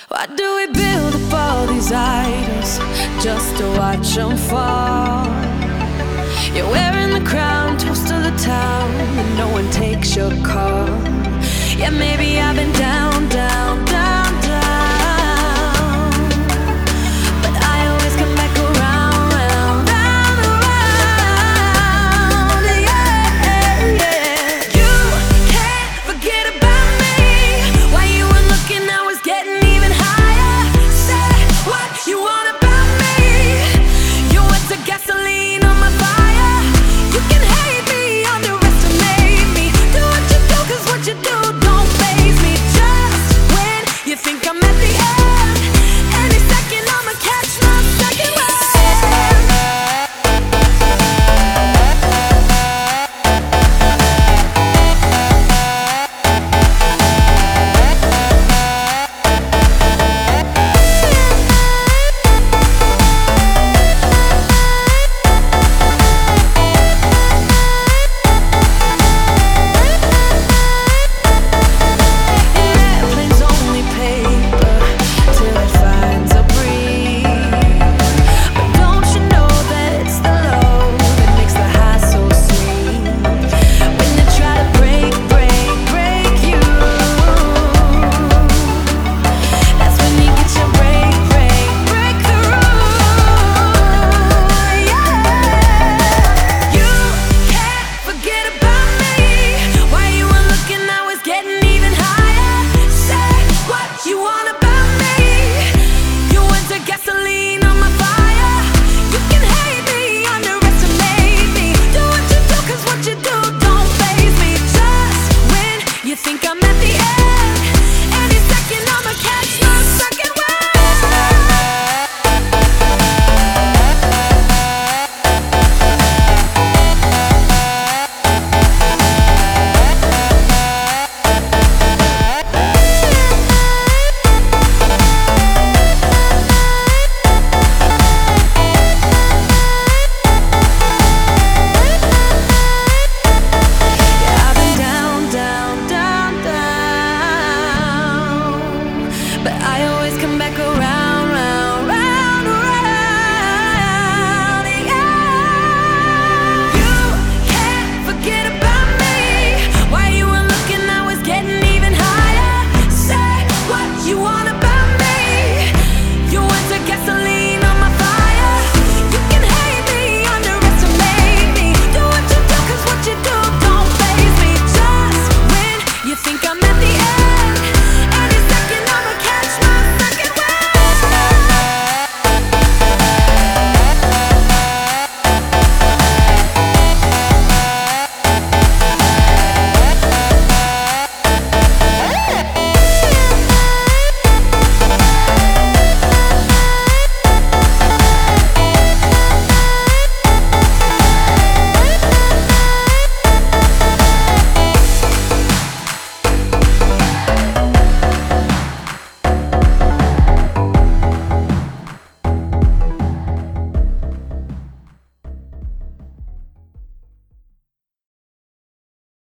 Why do we build up all these idols just to watch them fall? You're wearing the crown, toast to the town, and no one takes your call. Yeah, maybe I've been down, down, down, down, but I always come back around, round, round, around. Yeah, yeah. You can't forget about me. While you were looking, I was getting even higher. Say what you want about me. You went to gasoline on my fire. You can hate me, underestimate me. Do what you do, 'cause what you do don't faze me. Just when you think I'm at the end, any second I'ma catch my second wind. Airplanes only paper till it finds a breeze. But don't you know that it's the low that makes the high so sweet? When they try to break, break, break you, that's when you get your break, break, breakthrough. Yeah, you can't forget about me. While you were looking, I was getting even higher. Say what you want about me. You went to gasoline on my fire. You can hate me, underestimate me. Do what you do, 'cause what you do don't faze me. Just when you think I'm at the end, any second I'ma catch my second wind. Yeah, I've been down, down, down, down, but I always come back around.